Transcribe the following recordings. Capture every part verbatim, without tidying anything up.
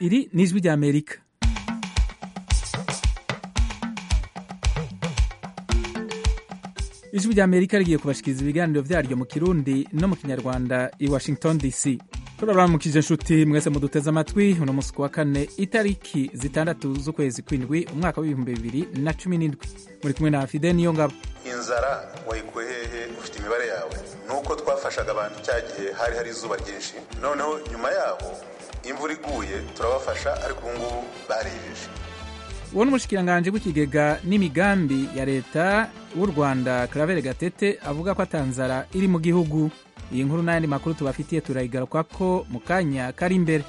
Iri ni ijwi rya Amerika. Ijwi rya Amerika rigiye kubashikiriza ibiganiro vyaryo mu Kirundi no mu Kinyarwanda i Washington D C. Turabaramukije nshuti mwese muduteze amatwi uno musi wa kane itariki zitandatu z'ukwezi kw'indwi umwaka w'ibihumbi bibiri na cumi n'indwi. Muri kumwe na Fidel Niyongabo. Inzara wayikuye hehe ufite imibare yawe? Nuko twafashaga abantu cyagihe hari hari izuba ryinshi, noneho nyuma yaho imvura iguye turabafasha, ariko ubu ngubu barijije. Uwo n'umushikiranganje w'ikigega n'imigambi ya leta w'u Rwanda Claver Gatete avuga ko atanzara iri mu gihugu. Iyi nkuru n'ayandi makuru tubafitiye turayigaruka ko mu kanya kari imbere.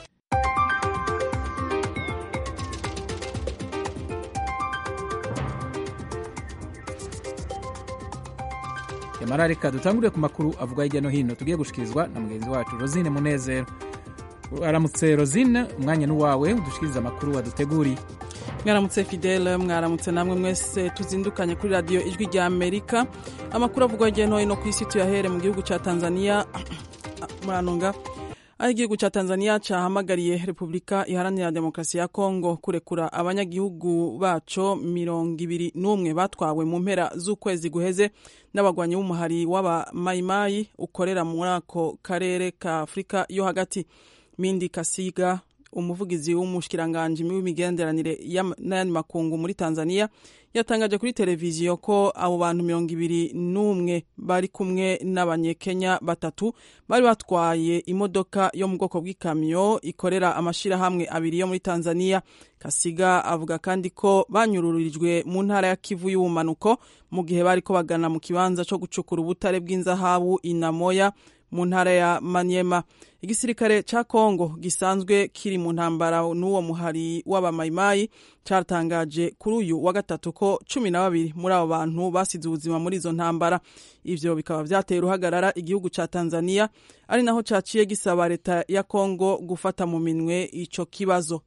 Yamara reka dutangurire ku makuru avuga hirya no hino tugiye gushikirizwa na mugenzi wacu Rosine Munezero. Aramutse Rosine, umwanya n'uwawe udushikiriza amakuru waduteguriye. Mwaramutse Fidel, mwaramutse namwe mwese tuzindukanye kuri radio Ijwi rya Amerika. Amakuru avugwa hirya no hino ku isi tuyahere mu gihugu ca Tanzania. Muranonga ari igihugu ca Tanzania cahamagariye Republika Iharanira Demokarasi ya Kongo kurekura abanyagihugu baco mirongo ibiri n'umwe batwawe mu mpera z'ukwezi guheze n'abagwanyi b'umuhari w'aba Mayimayi ukorera muri ako karere ka Afrika yo hagati. Mindi Kasiga, umuvugizi w'umushikiranganje w'imigenderanire n'ayandi makungu muri Tanzania, yatangaje kuri televiziyo ko abo bantu mirongo ibiri n'umwe bari kumwe n'abanyekenya batatu bari batwaye imodoka yo mu bwoko bw'ikamyo ikorera amashirahamwe abiri yo muri Tanzania. Kasiga avuga kandi ko banyururijwe mu ntara ya Kivu y'ubumanuko mu gihe bariko bagana mu kibanza co gucukura ubutare bw'inzahabu Inamoya mu ntara ya Maniema. Igisirikare ca Kongo gisanzwe kiri mu ntambara n'uwo muhari w'abamayimayi caratangaje kuri uyu wa gatatu ko cumi na babiri muri abo bantu basize ubuzima muri izo ntambara. Ivyo bikaba vyateye uruhagarara igihugu ca Tanzania, ari naho caciye gisaba leta ya Kongo gufata mu minwe ico kibazo.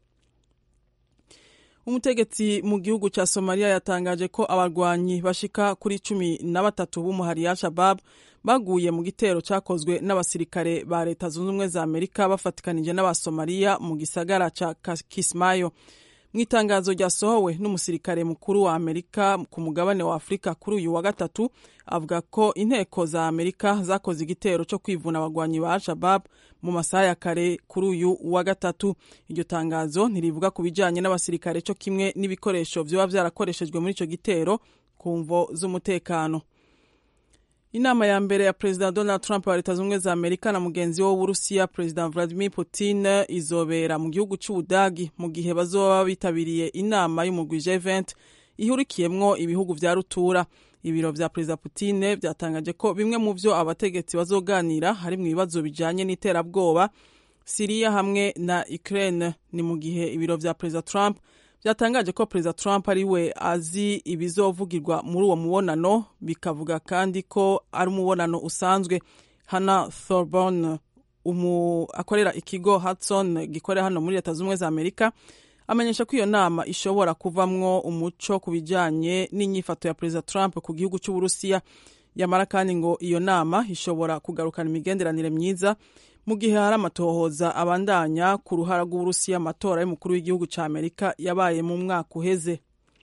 Umutegetsi mu gihugu ca Somalia yatangaje ko abarwanyi bashika kuri cumi na batatu b'umuhari ya Al-Shabaab baguye mu gitero cakozwe n'abasirikare ba leta zunze ubumwe za Amerika bafatikanije n'abasomalia mu gisagara ca Kismayo. Mwitangazo ryasohowe n'umusirikare mukuru wa Amerika ku mugabane wa Afrika kuri uyu wa gatatu, avuga ko inteko za Amerika zakoze igitero cyo kwivuna abagwanyi ba Al-Shabaab mu masaha ya kare kuri uyu wa gatatu. Iryo tangazo ntirivuga ku bijanye n'abasirikare cyo kimwe n'ibikoresho vyoba vyarakoreshejwe muri ico gitero ku mvo z'umutekano. Inama ya mbere ya President Donald Trump wa leta zunze za Amerika na mugenzi wo w'Urusiya President Vladimir Putin izobera mu gihugu c'Ubudagi mu gihe bazoba bitabiriye inama y'umugwi G twenty ihurikiyemwo ibihugu vya rutura. Ibiro vya President Putin vyatangaje ko bimwe mu vyo abategetsi bazoganira hari mu bibazo bijanye n'iterabwoba, Syria hamwe na Ukraine. Ni mu gihe ibiro vya President Trump vyatangaje ko President Trump ari we azi ibizovugirwa muri uwo mubonano, bikavuga kandi ko ari umubonano usanzwe. Hannah Thorburn, umu akorera ikigo Hudson gikorera hano muri leta z'ubumwe za Amerika, amenyesha ko iyo nama ishobora kuvamwo umuco ku bijanye n'inyifato ya President Trump ku gihugu c'Uburusiya. Yamara kandi ngo iyo nama ishobora kugarukana imigenderanire myiza mu gihe hari amatohoza abandanya ku ruhara rw'Uburusiya amatora y'umukuru w'igihugu ca Amerika yabaye mu mwaka uheze.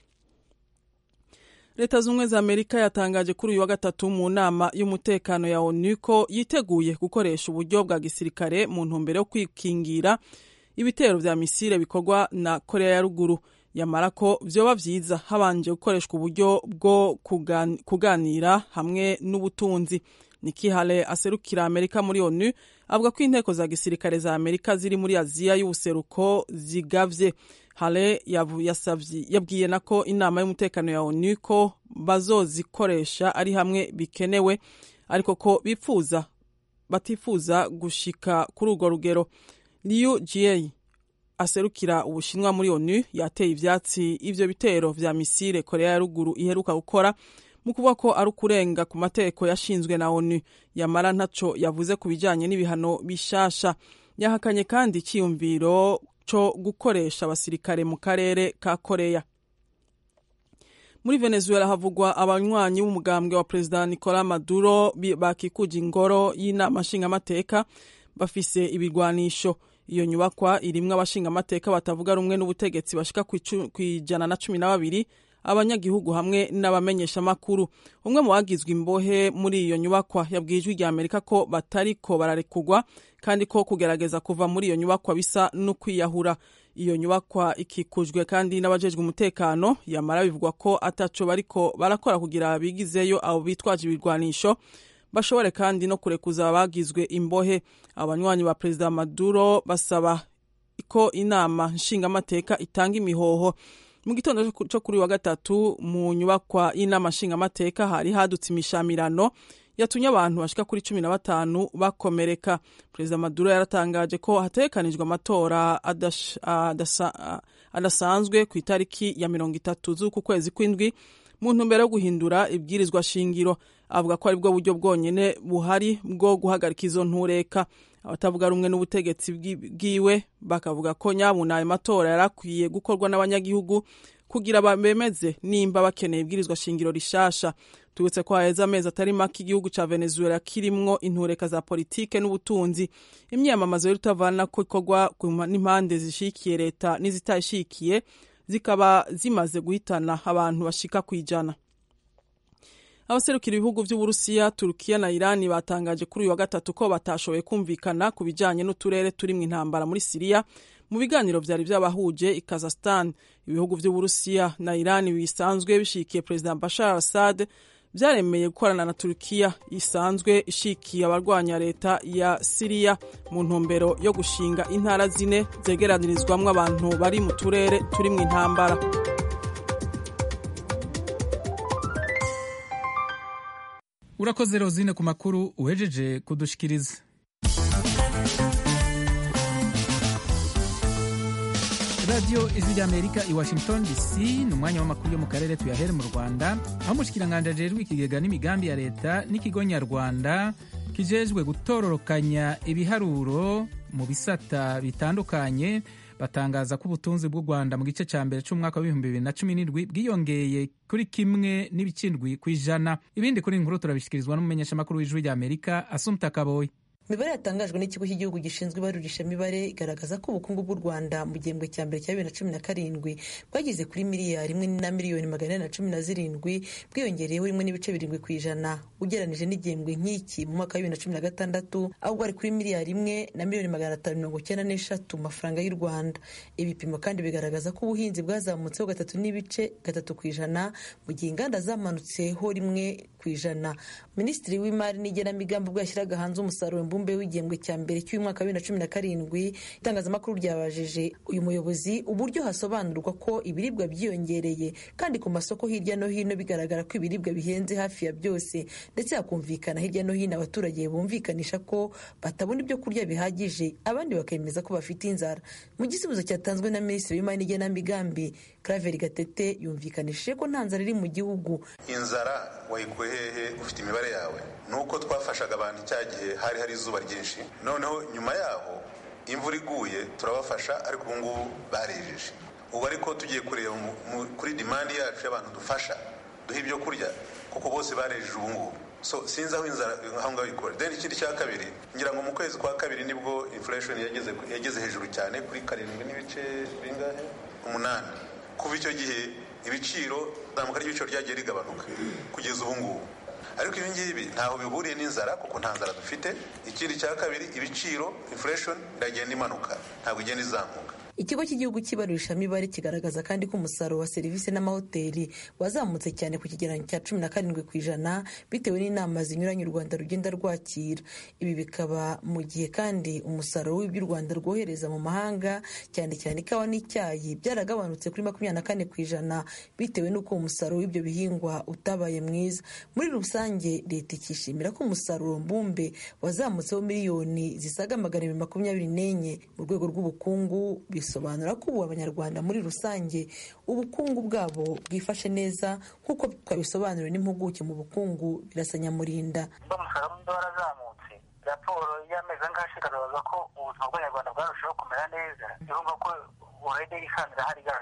Leta z'ubumwe za Amerika yatangaje kuri uyu wa gatatu mu nama y'umutekano ya ONU ko yiteguye gukoresha uburyo bwa gisirikare mu ntumbero yo kwikingira ibitero vya misile bikorwa na Korea ya Ruguru. Yamara ko vyoba vyiza habanje gukoreshwa uburyo bwo kugan, kuganira hamwe n'ubutunzi. Nikki Haley aserukira Amerika muri ONU avuga ko inteko za gisirikare za Amerika ziri muri Aziya y'ubuseruko zigavye. Haley yasavye yabwiye nako inama y'umutekano ya ONU ko bazozikoresha ari hamwe bikenewe, ariko ko bipfuza batifuza gushika kuri urwo rugero. Liu Jie aserukira Ubushinwa muri ONU yateye ivyatsi ivyo bitero vya misile Korea ya Ruguru iheruka gukora mu kuvuga ko ari ukurenga ku mategeko yashinzwe na ONU. Yamara ntaco yavuze ku bijanye n'ibihano bishasha. Yahakanye kandi iciyumviro co gukoresha abasirikare mu karere ka Korea. Muri Venezuela havugwa abanywanyi b'umugambwe wa President Nicolas Maduro bakikuje ingoro y'inama nshingamateka bafise ibigwanisho. iyo nyubakwa irimwo abashinga amateka batavuga rumwe n'ubutegetsi bashika ku ijana na cumi na babiri, abanyagihugu hamwe n'abamenyesha makuru. Umwe mu bagizwe imbohe muri iyo nyubakwa yabwiye Ijwi rya Amerika ko batariko bararekugwa kandi ko kugerageza kuva muri iyo nyubakwa bisa no kwiyahura. Iyo nyubakwa ikikujwe kandi n'abajejwe umutekano, yamara bivugwa ko ataco bariko barakora kugira bigizeyo abo bitwaje ibirwanisho bashobore kandi no kurekuza abagizwe imbohe. Abanywanyi ba Perezida Maduro basaba ko inama nshingamateka itanga imihoho. Mu gitondo cyo kuri wa gatatu mu nyubakwa y'inama nshingamateka hari hadutse imishamirano yatumye abantu bashika kuri cumi na batanu bakomereka. Perezida Maduro yaratangaje ko hatekanijwe amatora adasanzwe ku itariki ya mirongo itatu z'uku kwezi kw'indwi mu ntumbero yo guhindura ibwirizwa shingiro. Avuga ko ari bwo buryo bwonyene buhari bwo guhagarika izo ntureka. Abatavuga rumwe n'ubutegetsi bwiwe bakavuga ko nyabuna ayo matora yarakwiye gukorwa n'abanyagihugu kugira bemeze nimba bakeneye ibwirizwa shingiro rishasha. Tubutse ko haheze amezi atari make igihugu ca Venezuela kirimwo intureka za politike n'ubutunzi. Imyamamazo y'urutavana ko ikorwa n'impande zishikiye leta n'izitayishikiye zikaba zimaze guhitana abantu bashika kwijana. Abaserukira ibihugu vy'Uburusiya, Turukiya na Irani batangaje kuri uyu wa gatatu ko batashoboye kumvikana ku bijanye n'uturere turimwo intambara muri Syria mu biganiro vyari vyabahuje i Kazakhstan. Ibihugu vy'Uburusiya na Irani bisanzwe bishikiye President Bashar al-Assad vyaremeye gukorana na Turukiya isanzwe ishikiye abarwanya leta ya Syria mu ntumbero yo gushinga intara zine zegeranirizwamwo abantu bari mu turere turimwo intambara. Urakoze Rosine ku makuru uhejeje kudushikiriza. Radio Ijwi rya Amerika i Washington D C ni umwanya w'amakuru yo mu karere tuyahere mu Rwanda, aho mushikiranganje ajejwe ikigega n'imigambi ya leta n'ikigo nyarwanda kijejwe gutororokanya ibiharuro mu bisata bitandukanye batangaza ko ubutunzi bw'u Rwanda mu gice ca mbere c'umwaka wa bibiri na cumi n'indwi bwiyongeye kuri kimwe n'ibicindwi kw'ijana. Ibindi kuri inkuru turabishikirizwa n'umumenyesha makuru w'Ijwi rya Amerika Assumpta Kaboyi. Imibare yatangajwe n'ikigo cy'igihugu gishinzwe ibarurishamibare igaragaza ko ubukungu bw'u Rwanda mu gihembwe cya mbere cya bibiri na cumi na karindwi bwageze kuri miliyari imwe na miliyoni magana ane na cumi na zirindwi, bwiyongereyeho rimwe n'ibice birindwi ku ijana ugereranije n'igihembwe nk'iki mu mwaka wa bibiri na cumi na gatandatu, aho bwari kuri miliyari imwe na miliyoni magana atanu mirongo icyenda n'eshatu mu mafaranga y'u Rwanda. Ibipimo kandi bigaragaza ko ubuhinzi bwazamutseho gatatu n'ibice gatatu ku ijana mu gihe inganda zamanutseho rimwe ku ijana. Minisitiri w'imari n'igenamigambi ubwo yashyiraga hanze umusaruro mbumbe w'igihembwe cya mbere cy'uyu mwaka wa bibiri na cumi na karindwi, itangazamakuru ryabajije uyu muyobozi uburyo hasobanurwa ko ibiribwa byiyongereye kandi ku masoko hirya no hino bigaragara ko ibiribwa bihenze hafi ya byose, ndetse hakumvikana hirya no hino abaturage bumvikanisha ko batabona ibyo kurya bihagije, abandi bakemeza ko bafite inzara. Mu gisubizo cyatanzwe na Minisitiri w'imari n'igenamigambi Claver Gatete yumvikanishije ko nta nzara iri mu gihugu. Inzara wayikuye hehe? Ufite imibare yawe? Nuko twafashaga abantu cyagihe hari hari izuba ryinshi, noneho nyuma yaho imvura iguye turabafasha, ariko ubu ngubu barejeje. Ubu ariko tugiye kureba kuri dimandi yacu y'abantu dufasha duha ibyo kurya, kuko bose barejeje ubu ngubu. So sinzi aho inzara aho ngaho ikora. Then ikindi cya kabiri, ngira ngo mu kwezi kwa kabiri nibwo inflation yageze yageze hejuru cyane kuri karindwi n'ibice bingahe umunani. Kuva icyo gihe ibiciro zamuka ry'ibiciro ryagiye rigabanuka kugeza ubu ngubu. Ariko ibi ngibi ntaho bihuriye n'inzara, kuko nta nzara dufite. Ikindi cya kabiri, ibiciro inflation iragenda imanuka, ntabwo igenda izamuka. Ikigo cy'igihugu cy'ibarurishamibare kigaragaza kandi ko umusaruro wa serivisi n'amahoteli wazamutse cyane ku kigereranyo cya cumi na karindwi ku ijana bitewe n'inama zinyuranye u Rwanda rugenda rwakira. Ibi bikaba mu gihe kandi umusaruro w'ibyo u Rwanda rwohereza mu mahanga cyane cyane ikawa n'icyayi byaragabanutse kuri makumyabiri na kane ku ijana bitewe n'uko umusaruro w'ibyo bihingwa utabaye mwiza. Muri rusange leta ikishimira ko umusaruro mbumbe wazamutseho miliyoni zisaga magana abiri makumyabiri n'enye mu rwego rw'ubukungu. Bisobanura ko ubu abanyarwanda muri rusange ubukungu bwabo bwifashe neza nk'uko twabisobanuriwe n'impuguke mu bukungu Birasa Nyamurinda. Umusaruro warazamutse, raporo y'amezi angahe igaragaza ko ubuzima bw'abanyarwanda bwarushaho kumera neza. Urumva ko urede isanzwe hari igaragara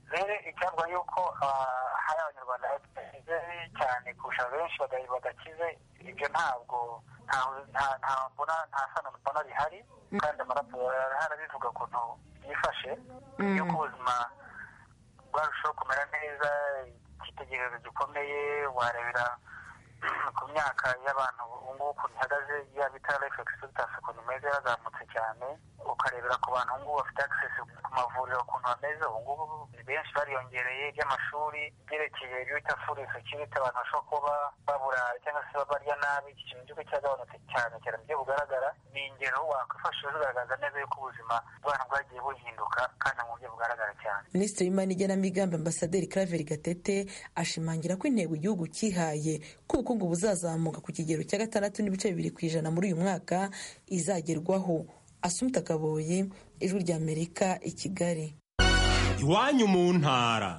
rero icyabwa yuko hari abanyarwanda bakize cyane kurusha benshi badakize, ibyo ntabwo nta mbona nta sano mbona rihari, kandi amaraporo arabivuga ukuntu yifashe yuko ubuzima bwarushaho kumera neza. Icyitegererezo gikomeye warebera ku myaka y'abantu ubu ngubu ukuntu ihagaze, yaba itara life expectancy ukuntu imeze yarazamutse cyane, ukarebera ku bantu ubu ngubu bafite access ku mavuriro ukuntu bameze ubu ngubu ni benshi, bariyongereye. iby'amashuri byerekeye ibyo bita food insecurity, abantu bashobora kuba babura cyangwa se barya nabi, iki kintu cy'uko cyagabanutse cyane cyane mu buryo bugaragara. Ni ingero wakwifashisha zigaragaza neza yuko ubuzima bw'abantu bwagiye buhinduka kandi mu buryo bugaragara cyane. Minisitiri w'Imari n'Igenamigambi Ambasaderi Claver Gatete ashimangira ko intego igihugu cyihaye ko ubukungu buzazamuka ku kigero cya gatandatu n'ibice bibiri ku ijana muri uyu mwaka izagerwaho. Asumta Kaboyi, Ijwi ry'Amerika, i Kigali. Iwanyu mu ntara.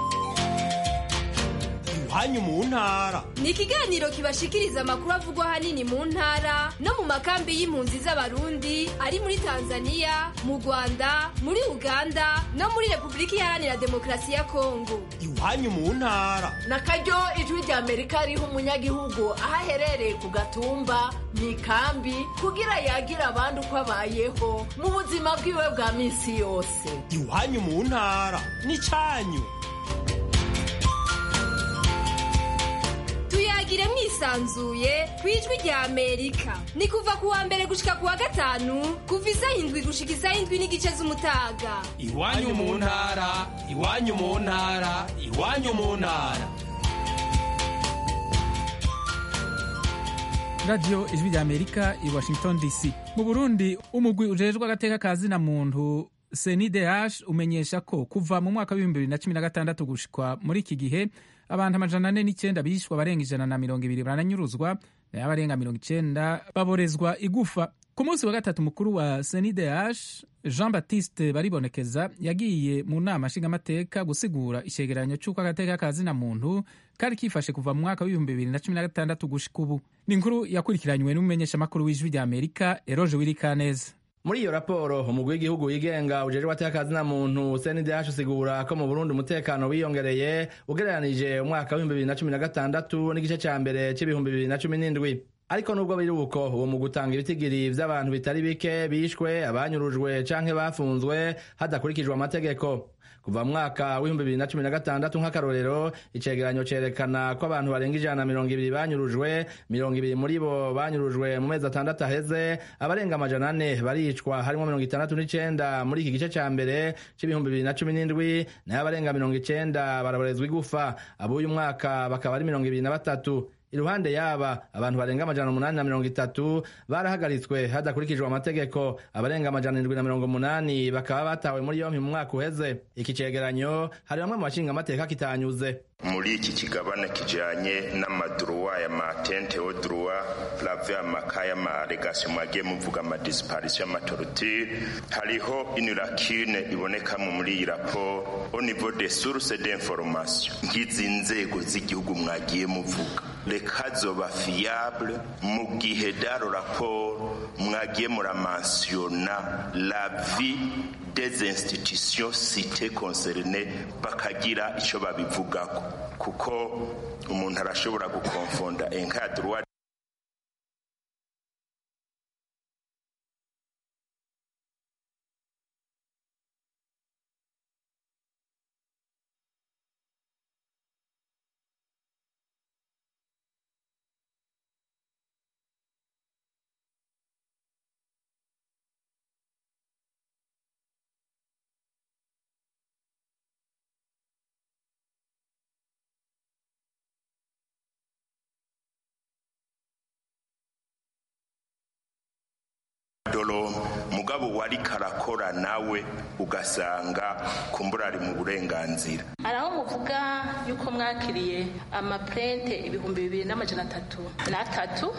Iwanyu mu ntara ni ikiganiro kibashikiriza amakuru avugwa ahanini mu ntara no mu makambi y'impunzi z'abarundi ari muri Tanzania, mu Rwanda, muri Uganda no muri Repubulika Iharanira Demokarasi ya Kongo. Iwanyu mu ntara na karyo Ijwi ry'Amerika riha umunyagihugu aho aherereye ku gatumba mu ikambi kugira yagira abandi uko abayeho mu buzima bwiwe bwa minsi yose. Iwanyu mu ntara ni cyanyu. Tuyagire mwisanzuye ku Ijwi ry'Amerika. Ni kuva ku wa mbere gushika ku wa gatanu kuva isaha indwi gushika isaha indwi n'igice z'umutaga. Iwanyu mu ntara, iwanyu mu ntara, iwanyu mu ntara. Radio Ijwi ry'Amerika i Washington D C. Mu Burundi umugwi ujejwe agateka kazi na muntu C N D H umenyesha ko kuva mu mwaka w'ibihumbi bibiri na cumi na gatandatu gushikwa muri iki gihe abantu amajana ane n'icyenda bishwa, barenga ijana na mirongo ibiri baranyuruzwa, abarenga mirongo icyenda baborezwa igufa. Ku munsi wa gatatu mukuru wa C N D H Jean Baptiste Baribonekeza yagiye mu nama nshingamateka gusigura icegeranyo cy'uko agateka kazi na muntu kari kifashe kuva mu mwaka w'ibihumbi bibiri na cumi na gatandatu gushika ubu. Ni inkuru yakurikiranywe n'umumenyeshamakuru w'Ijwi ry'Amerika Eroge Wirikaneza. Muri iyo raporo umugwi w'igihugu wigenga ujejwe abatekazi na muntu C N D H usigura ko mu Burundi umutekano wiyongereye ugereranije umwaka w'ibihumbi bibiri na cumi na gatandatu n'igice ca mbere c'ibihumbi bibiri na cumi n'indwi. Ariko nubwo biri uko, uwo mu gutanga ibitigiri vy'abantu bitari bike bishwe, abanyurujwe canke bafunzwe hadakurikijwe amategeko. Kuva mu mwaka w'ibihumbi bibiri na cumi na gatandatu nk'akarorero, icegeranyo cerekana ko abantu barenga ijana na mirongo ibiri banyurujwe, mirongo ibiri muri bo banyurujwe mu mezi atandatu aheze, abarenga amajana ane baricwa harimwo mirongo itandatu n'icenda muri iki gice ca mbere c'ibihumbi bibiri na cumi n'indwi, nayo abarenga mirongo icenda baraborezwa igufa, ab'uyu mwaka bakaba ari mirongo ibiri na batatu. Iruhande yaba abantu barenga amajana umunani na mirongo itatu barahagaritswe hadakurikijwe amategeko, abarenga amajana indwi na mirongo umunani bakaba batawe muri yompi mu mwaka uheze. Iki cegeranyo hari bamwe mu bashinga amateka kitanyuze. Muri iki kigabane kijanye n'amadroit ya matente au droit plave amakaya ma allegation mwagiye muvuga ama disparition ama torture, hariho une lacune iboneka muri iyi rapport au niveau des sources d'information ngizi nzego z'igihugu mwagiye muvuga lekazoba fiable mu gihe daro rapport mwagiye muramensiona la vie des institutions citées concernées bakagira ico babivugako, kuko umuntu arashobora gukonfonda encadre dolo mugabo wari karakora nawe ugasanga kumbura ari mu burenganzira. Araho muvuga yuko mwakiriye amaprente ibihumbi bibiri n'amajana atatu na atatu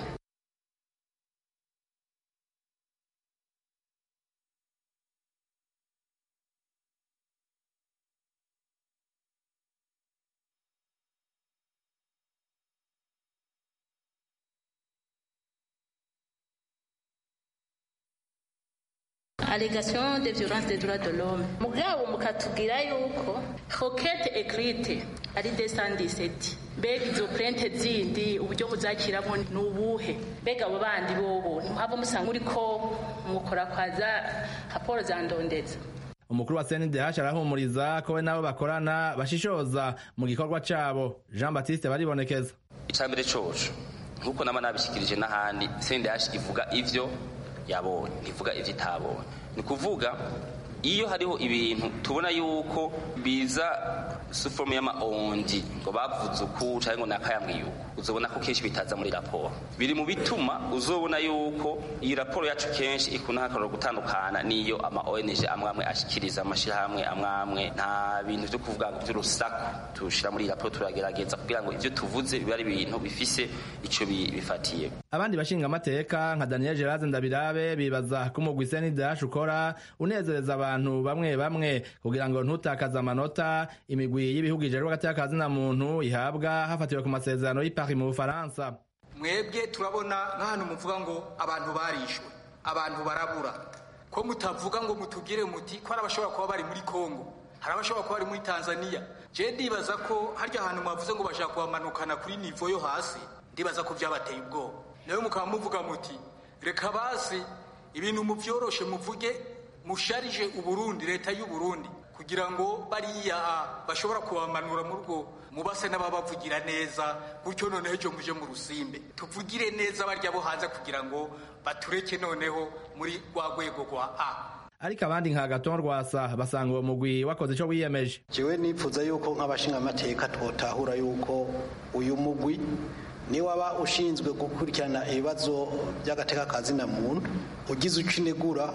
allégation de violence des droits de l'homme mugabo mukatubwira yuko requête écrite ari deux cent dix-sept mbega izo plainte zindi uburyo buzakiramo n'ubuhe mbega abo bandi bobo ntimuhava musanga uriko mukora kwaza raporo za ndondeza. umukuru wa C N D H arahumuriza ko we nabo bakorana bashishoza mu gikorwa cabo. Jean Baptiste baribonekeza icambere coco nkuko nama nabishikirije n'ahandi C N D H ivuga ivyo yabonye ntivuga ivyo itabonye. Ni kuvuga iyo hariho ibintu tubona yuko biza suforme y'amaondi ngo bavuze uku cyangwa ngo nakayamwe yuko uzobona ko kenshi bitaza muri raporo. Biri mu bituma uzobona yuko iyi raporo yacu kenshi ikuna hakaroro gutandukana niyo ama O N G amwamwe ashikiriza amashirahamwe amwamwe. Nta bintu byo kuvuga ngo by'urusaku tushira muri raporo, turagerageza kugira ngo ivyo tuvuze bibe ari ibintu bifise ico bifatiye. Abandi bashinga amateka nka Daniel Geraze Ndabirabe bibaza ko umugwi C N D H ukora unezereza abantu bamwe bamwe kugira ngo ntutakaza amanota imigwi y'ibihugu ijerwa gatakaza na muntu ihabwa hafatiwe ku masezerano y'i Paris mu Bufaransa. Mwebwe turabona nk'ahantu muvuga ngo abantu barishwe, abantu barabura, ko mutavuga ngo mutugire muti ko arabashobora kuba bari muri Kongo, harabashobora kuba bari muri Tanzania. Je ndibaza ko harya ahantu mwavuze ngo bashaka kubamanukana kuri nivo yo hasi, ndibaza ko byabateye ubwoba. Nawe mukaba muvuga muti reka basi ibintu muvyoroshe muvuge musharije Uburundi, leta y'u Burundi kugira ngo bariya bashobora kubamanura mu rugo mubase n'ababavugira neza, gutyo noneho ejo muje mu rusimbe tuvugire neza barya bo hanze kugira ngo batureke noneho muri rwa rwego rwa A. Ariko abandi nka Gaton Rwasa basanga uwo mugwi wakoze ico wiyemeje. Jewe nipfuza yuko nk'abashinga amateka twotahura yuko uyu mugwi ni waba ushinzwe gukurikirana ibibazo by'agateka kazi na muntu ugize ucinegura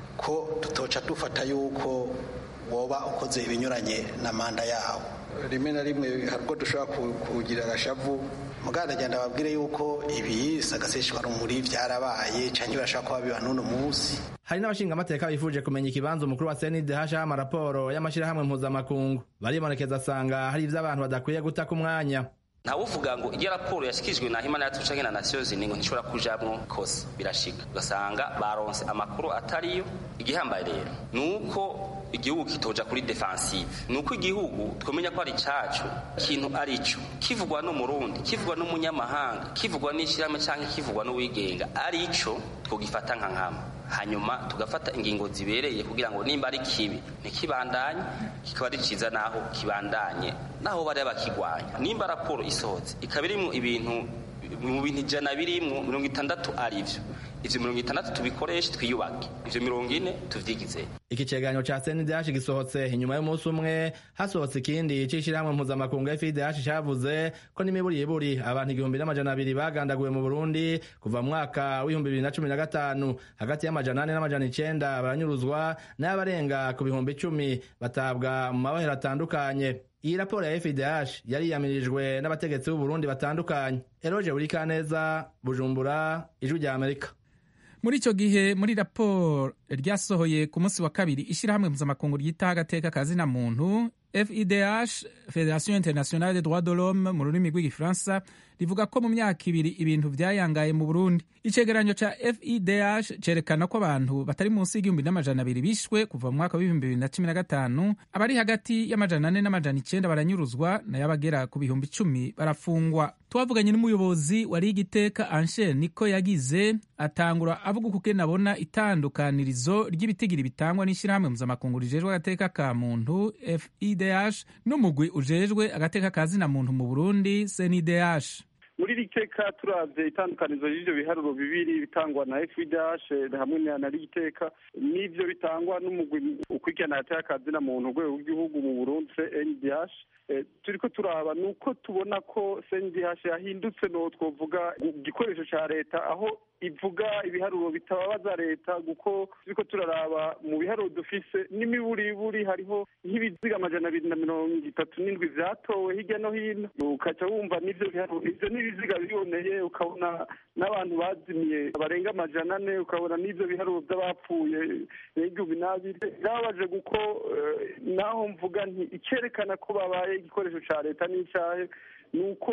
ko tutoca dufata yuko woba ukoze ibinyuranye na manda yawo. Rimwe na rimwe harwo dushobora kugira agashavu muganda agenda babwire yuko ibi sagaseshwa rumuri byarabaye cyangwa birashaka kuba biba n'uno munsi. Hari n'abashinga amateka bifuje kumenya ikibanza umukuru wa C N D H ama raporo y'amashirahamwe mpuzamakungu. Baribonekeza asanga hari ivyo abantu badakwiye gutaka umwanya. Ntawuvuga ngo iyo raporo yashikijwe na Human Rights Watch na Nations Union ntishobora kujamwo kosa birashika ugasanga baronse amakuru atariyo. Igihambaye rero nuko igihugu kitoja kuri defensive, nuko igihugu twomenya ko ari cacu kintu arico kivugwa no Murundi, kivugwa no munyamahanga, kivugwa n'ishirame canke kivugwa no wigenga arico twogifata nka nkama, hanyuma tugafata ingingo zibereye kugira ngo nimba ari kibi ntikibandanye, kikaba ari ciza naho kibandanye naho bari bakigwanya. Nimba raporo isohotse ikabirimo ibintu mu bintu ijana birimwo mirongo itandatu arivyo, ivyo mirongo itandatu tubikoreshe twiyubake, ivyo mirongo ine tuvyigize. Iki cegeranyo ca C N D H gisohotse inyuma y'umunsi umwe hasohotse ikindi c'ishirahamwe mpuzamakungu F I D H cavuze ko n'imiburiburi abantu igihumbi n'amajana abiri bagandaguwe mu Burundi kuva mu mwaka w'ibihumbi bibiri na cumi na gatanu, hagati y'amajana ane n'amajana icenda baranyuruzwa n'abarenga ku bihumbi icumi batabwa mu mabohero atandukanye. Iyi raporo ya F I D H yari yamirijwe n'abategetsi b'u Burundi batandukanye. Eroje Burikaneza, Bujumbura, Ijwi rya Amerika. Muri ico gihe muri raporo ryasohoye ku munsi wa kabiri ishirahamwe mpuzamakungu ryita agateka kazi na muntu F I D H, Fédération Internationale des Droits de l'Homme mu rurimi rw'igifaransa, rivuga ko mu myaka ibiri ibintu vyayangaye mu Burundi. Icegeranyo ca F I D H cerekana ko abantu batari munsi y'igihumbi n'amajana abiri bishwe kuva mu mwaka w'ibihumbi bibiri na cumi na gatanu, abari hagati y'amajana ane n'amajana icenda baranyuruzwa nayo abagera ku bihumbi icumi barafungwa. Twavuganye n'umuyobozi wari igiteka Anshel Niko yagize atangura avuga uko kenabona itandukanirizo ry'ibitigiri bitangwa n'ishirahamwe mpuzamakungu rijejwe agateka ka muntu F I D H n'umugwi ujejwe agateka kazi na muntu mu Burundi C N D H. Muri riteka turavye itandukanizo y'ivyo biharuro bibiri bitangwa na F I D H hamwe na riteka n'ivyo bitangwa n'umugwi ukwikana agateka kazi na muntu rwego rw'igihugu mu Burundi C N D H. E, turiko turaba nuko tubona ko C N D H yahindutse no twovuga igikoresho ca leta aho ivuga ibiharuro bitababaza leta, guko turiko turaraba mu biharuro dufise n'imiburiburi hariho nk'ibiziga amajana abiri na mirongo itatu n'indwi vyatowe hirya no hino, ukaca wumva n'ivyo biharuro ivyo n'ibiziga biboneye, ukabona n'abantu bazimiye barenga amajana ane, ukabona n'ivyo biharuro vy'abapfuye igihumbi n'abiri. Byababaje guko uh, naho mvuga nti icerekana ko babaye igikoresho ca leta n'icahe nuko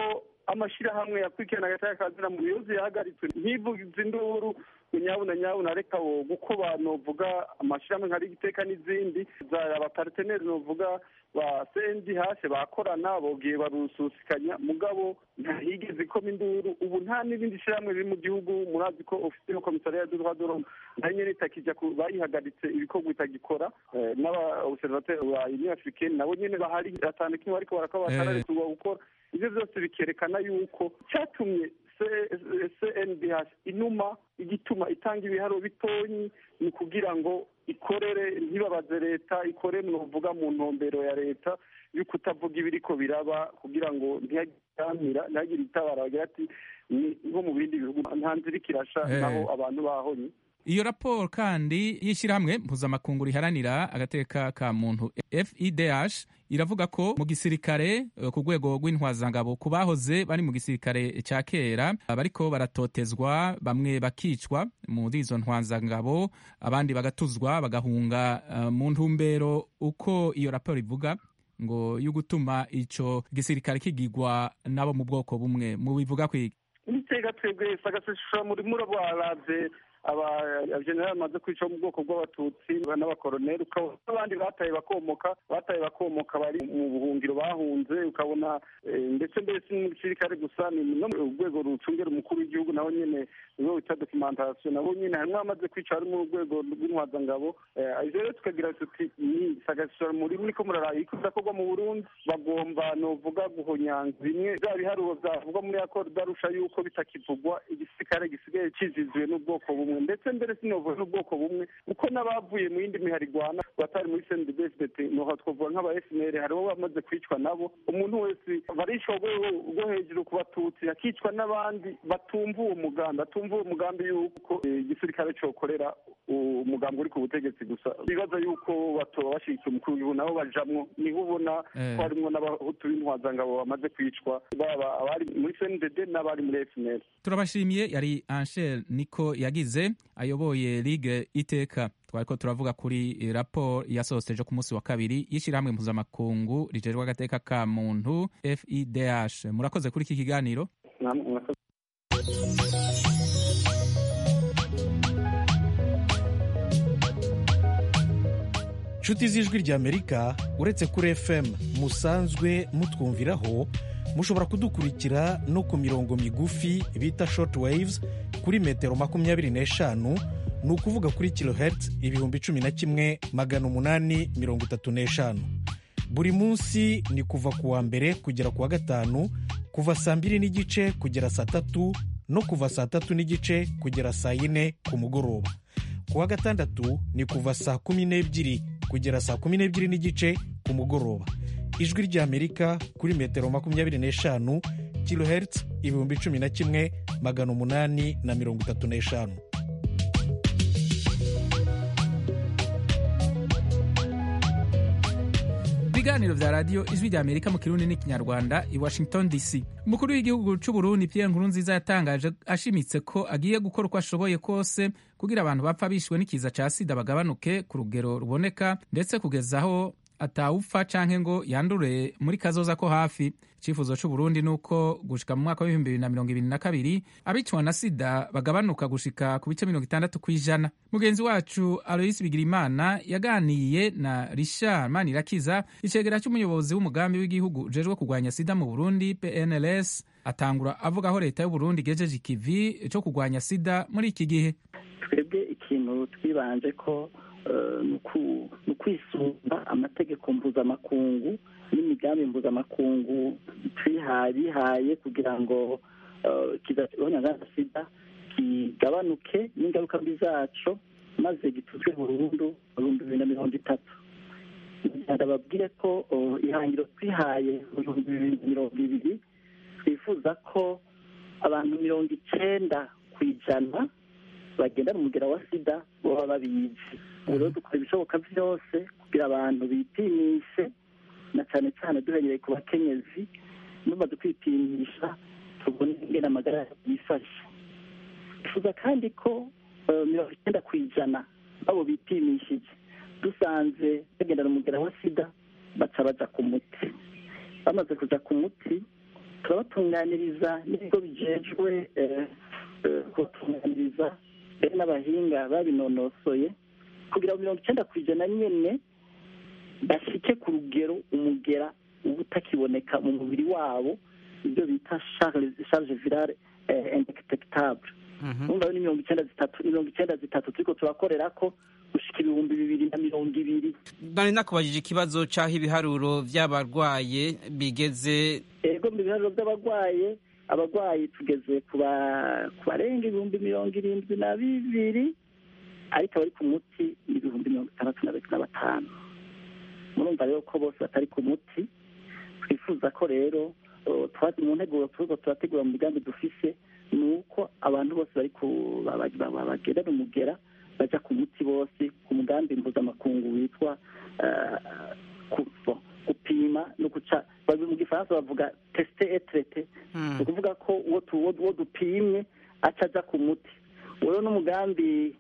amashirahamwe yakurikirana agateka kazina muntu yose yahagaritswe ntivugize induru nyabuna nyabuna reka wo gukoba novuga amashirahamwe nka rigiteka n'izindi za abaparteneri novuga ba sendi hase bakorana bogiye barususikanya mugabo ntahigeze ikoma induru ubu nta n'ibindi shirahamwe biri mu gihugu murazi ko ofisiye komisariya du droit de l'homme nayo nyene itakija bayihagaritse ibikorwa itagikora n'aba observateur ba Union Africaine nabo nyene bahari atanu kimwe ariko barakaba batararekwa gukora ivyo vyose bikerekana yuko cyatumye C N D H inuma igituma itanga ibiharo bitonyi ni kugira ngo ikorere ntibabaze leta ikore mwovuga mu ntombero ya leta yuko utavuga ibiriko biraba kugira ngo ntiyagiramira ntagire itabara bagira ati nko mu bindi bihugu nta nzira ikirasha naho abantu bahonye. Iyo raporo kandi y'ishyirahamwe mpuzamakungu riharanira agateka ka muntu F I D H iravuga ko mu gisirikare ku rwego rw'intwazangabo ku bahoze bari mu gisirikare cya kera bariko baratotezwa bamwe bakicwa muri izo ntwazangabo abandi bagatuzwa bagahunga uh, mu ntumbero uko iyo raporo ivuga ngo yo gutuma ico gisirikare kigigwa nabo mu bwoko bumwe mu bivuga kwiki nitega twebwe sagasesha muri murabaraze aba general maze kwica mu bwoko bw'abatutsi n'abakoroneri ukabona abandi bataye bakomoka bataye bakomoka bari mu buhungiro bahunze ukabona ndetse mbese n'umusirikare gusa ni no mu rwego rucungera umukuru w'igihugu naho nyene niwe wita documentation nabo nyene harimo amaze kwica ari mu rwego rw'intwazangabo ivyo rero tukagira tuti ni sagasura muri niko muraraye ikuzakorwa mu Burundi bagomba novuga guhonyanga bimwe bya biharuro vyavugwa muri accord darusha yuko bitakivugwa igisirikare gisigaye kizizwe n'ubwoko bumwe ndetse mbere sinovuga n'ubwoko bumwe uko n'abavuye mu yindi miharigwana batari muri C N D D F D T noha twovuga nk'aba F N L hariho bamaze kwicwa nabo umuntu wese barishwa rwo hejuru ku batutsi akicwa n'abandi batumva uwo mugambi batumva uwo mugambi yuko igisirikare cokorera umugambi uri ku butegetsi gusa bibaza yuko batoba bashikiye umukuru w'igihugu nabo bajamwo niho ubona ko harimwo n'abahutu b'intwazangabo bamaze kwicwa baba abari muri C N D D n'abari muri F N L. Turabashimiye. Yari Angel Niko yagize ayoboye Ligue Iteka twariko turavuga kuri raporo yasohoseje ku munsi wa kabiri y'ishyirahamwe mpuzamakungu rijejwe agateka ka muntu F I D H. Murakoze kuri iki kiganiro. Nshuti z'ijwi ry'Amerika uretse kuri F M musanzwe mutwumviraho mushobora kudukurikira no ku mirongo migufi bita short waves kuri metero makumyabiri n'eshanu ni ukuvuga kuri kilohertz ibihumbi cumi na kimwe magana umunani mirongo itatu n'eshanu. Buri munsi ni kuva ku wa mbere kugera ku wa gatanu kuva saa mbiri n'igice kugera saa tatu no kuva saa tatu n'igice kugera saa yine ku mugoroba. Ku wa gatandatu ni kuva saa kumi n'ebyiri kugera saa kumi n'ebyiri n'igice ku mugoroba. Ijwi ry'Amerika kuri metero makumyabiri n'eshanu kilohertz ibihumbi cumi na kimwe magana umunani na mirongo itatu n'eshanu. Ibiganiro vya radio Ijwi ry'Amerika mu Kirundi n'ikinyarwanda i Washington D C. Umukuru w'igihugu c'u Burundi Pierre Nkurunziza yatangaje ashimitse ko agiye gukora uko ashoboye kose kugira abantu bapfa bishwe n'ikiza ca sida bagabanuke ku rugero ruboneka ndetse kugezaho atawupfa canke ngo yandure muri kazoza ko hafi. Icifuzo c'u Burundi nuko gushika mu mwaka wa bibiri na mirongo ibiri na kabiri abicwa na sida bagabanuka gushika ku bice mirongo itandatu kw'ijana. Mugenzi wacu Alois Bigirimana yaganiye na Richard Manirakiza icegera c'umuyobozi w'umugambi w'igihugu ujejwe kurwanya sida mu Burundi P N L S, atangura avuga aho leta y'u Burundi igejeje ikivi co kurwanya sida muri iki gihe. Twebwe ikintu twibanje ko ni ukwisunga amategeko mpuzamakungu n'imigambi mpuzamakungu twihaye kugira ngo kidahonya sida kigabanuke n'ingaruka mbi zaco maze gituzwe burundu burundu bibiri na mirongo itatu. Ndababwire ko ihangiro twihaye ibihumbi bibiri na mirongo ibiri twifuza ko abantu mirongo icenda kw'ijana bagendana umugera wa sida baba babizi. Rero dukora ibishoboka byose kugira abantu bipimishe na cyane cyane duhereye ku bakenyezi numaze kwipimisha tubone ingene amagara yifashe. Twifuza kandi ko mirongo icyenda ku ijana abo bipimishije dusanze bagendana umugera wa sida baca baja ku muti. Bamaze kuja ku muti turabatunganiriza n'ibigo bijejwe kubatunganiriza mbere n'abahinga babinonosoye kugira ngo mirongo icyenda ku ijana nyine bashyike ku rugero umugera uba utakiboneka mu mubiri wabo ibyo bita charge virale indetectable urumva ni mirongo icyenda zitatu mirongo icyenda zitatu turiko turakorera ko gushika ibihumbi bibiri na mirongo ibiri. Nari nakubajije ikibazo c'aho ibiharuro vy'abarwaye bigeze. Ego mu biharuro vy'abarwaye abarwayi tugeze ku barenga ibihumbi mirongo irindwi na bibiri ariko abari ku muti ni ibihumbi mirongo itandatu na batanu. Murumva rero ko bose batari ku muti, twifuza ko rero twazi mu nteguro turiko turategura mu migambi dufise ni uko abantu bose bari bagendana umugera baja ku muti bose ku mugambi mpuzamakungu witwa gupima no guca mu gifaransa bavuga teste et traite, ni ukuvuga ko uwo dupimye aca aja ku muti. Uwo n'umugambi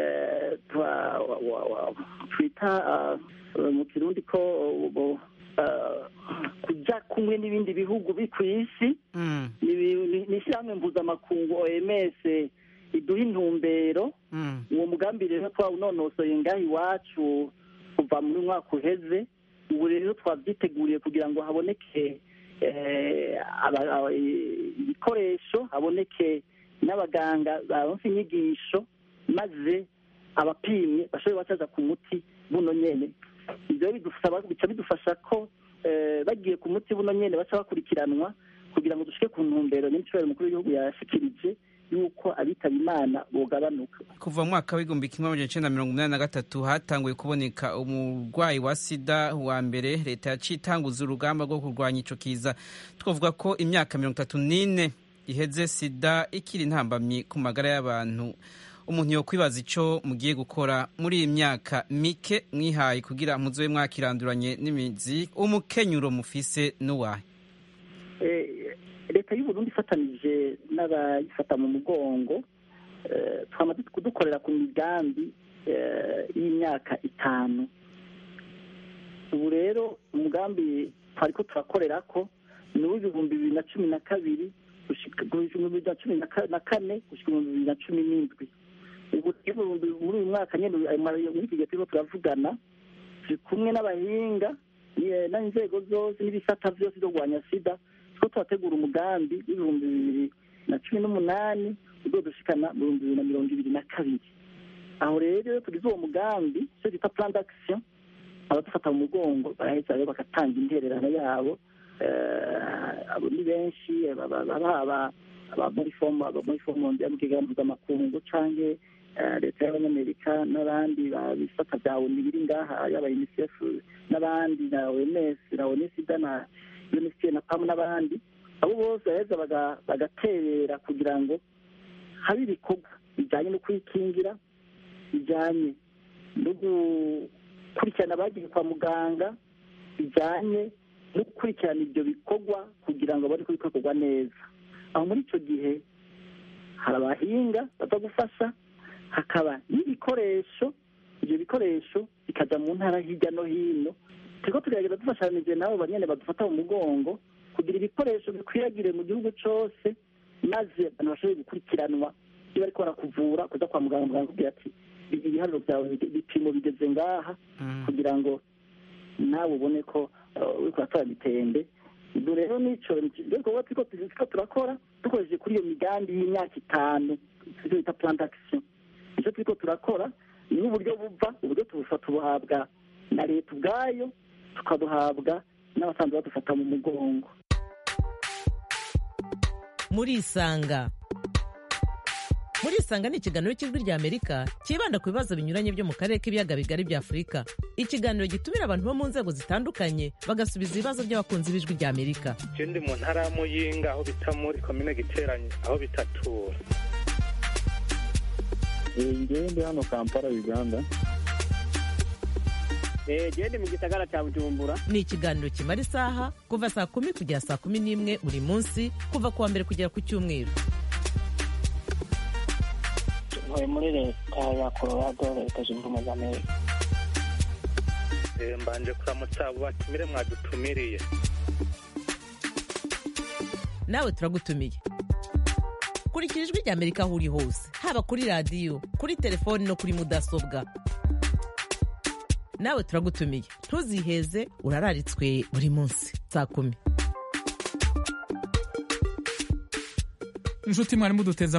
twita mu kirundi ko kuja kumwe n'ibindi bihugu biri ku isi, ni ishyirahamwe mpuzamakungu O M S iduha intumbero. Uwo mugambi rero twawunonosoye ngaha iwacu kuva muri mwaka uheze, ubu rero twavyiteguriye kugira ngo haboneke ibikoresho, haboneke n'abaganga baronse inyigisho, maze abapimye bashobore bacaza ku muti buno nyene. Ivyo bica bidufasha ko bagiye ku muti buno nyene baca bakurikiranwa kugira ngo dushike ku ntumbero n'incubahiro mukuru w'igihugu yashikirije yuko abitaba Imana bogabanuka. Kuva mu mwaka w'igihumbi kimwe amajana icenda na mirongo inani na gatatu hatanguye kuboneka umurwayi wa sida wa mbere, leta yaciye itanguza urugamba rwo kurwanya ico kiza. Twavuga ko imyaka mirongo itatu n'ine iheze sida ikiri intambamyi ku magara y'abantu. Umuntu yo kwibaza ico mugiye gukora muri iyi myaka mike mwihaye kugira muzobe mwakiranduranye n'imizi, umukenyuro mufise n'uwahe? Leta y'u Burundi ifatanije n'abayifata mu mugongo twamaze kudukorera ku migambi y'imyaka itanu. Ubu rero umugambi twariko turakorera ko ni uw'ibihumbi bibiri na cumi na kabiri gushika ibihumbi bibiri na cumi na kane gushika ibihumbi bibiri na cumi n'indwi. Ubu muri uyu mwaka nyene muri iki gihe turiko turavugana turi kumwe n'abahinga n'inzego zose n'ibisata vyose vyo kurwanya sida, ko turategura umugambi w'ibihumbi bibiri na cumi n'umunani uzodushikana mu bihumbi bibiri na mirongo ibiri na kabiri. Aho rero tugize uwo mugambi icyo bita plan d'action, abadufata mu mugongo baraheza rero bagatanga intererano yabo. Abo ni benshi aba muri fomu aba muri fomu y'amugega mpuzamakungu canke leta y'abanyamerika n'abandi babifata bya oni biri ngaha yaba UNICEF n'abandi na O M S na ONUSIDA na UNICEF na P A M n'abandi. Abo bose baheza bagaterera kugira ngo habe ibikorwa bijyanye no kwikingira, bijyanye no gukurikirana abagiye kwa muganga, bijyanye no gukurikirana ibyo bikorwa kugira ngo bari kubikorwa neza. Aho muri icyo gihe hari abahinga baza gufasha, hakaba n'ibikoresho, ibyo bikoresho bikaja mu ntara hirya no hino. Turiko tugerageza dufashanije nabo banyene badufata mu mugongo kugira ibikoresho bikwiragire mu gihugu cose, maze abantu bashobore gukurikiranwa iyo bariko barakuvura kuza kwa muganga, muganga kugira ati ibiharuro byawe bipimo bigeze ngaha, kugira ngo nawe ubone ko uriko uratora mitembe. Ibyo rero nico gikorwa turiko turakora dukoresheje kuri iyo migambi y'imyaka itanu ivyo bita plan d'action. Icyo turiko turakora ni uburyo buva uburyo tubufata tubuhabwa na leta ubwayo, tukabuhabwa n'abasanzwe badufata mu mugongo. Muri Isanga muri Isanga ni ikiganiro cy'ijwi rya Amerika kibanda ku bibazo binyuranye byo mu karere k'ibiyaga bigari bya Afurika. Ikiganiro gitumira abantu bo mu nzego zitandukanye bagasubiza ibibazo by'abakunzi b'ijwi rya Amerika. Je ndi mu ntara ya Muyinga aho bita muri komine Giteranyi aho bitatura. Ngewe ndi hano Kampala Uganda. Je ndi mu gisagara cya Bujumbura. Ni ikiganiro kimara isaha kuva saa kumi kugera saa kumi n'imwe buri munsi kuva kuwa mbere kugera ku cyumweru. Ntuye muri leta ya Colorado, leta zunze ubumwe za Amerika. Mbanje kuramutsa abo batumire mwadutumiriye. nawe turagutumiye. Kurikira ijwi rya Amerika aho uri hose, haba kuri radiyo, kuri telefoni no kuri mudasobwa. Nawe turagutumiye, ntuziheze, urararitswe buri munsi saa kumi. Inshuti mwari muduteza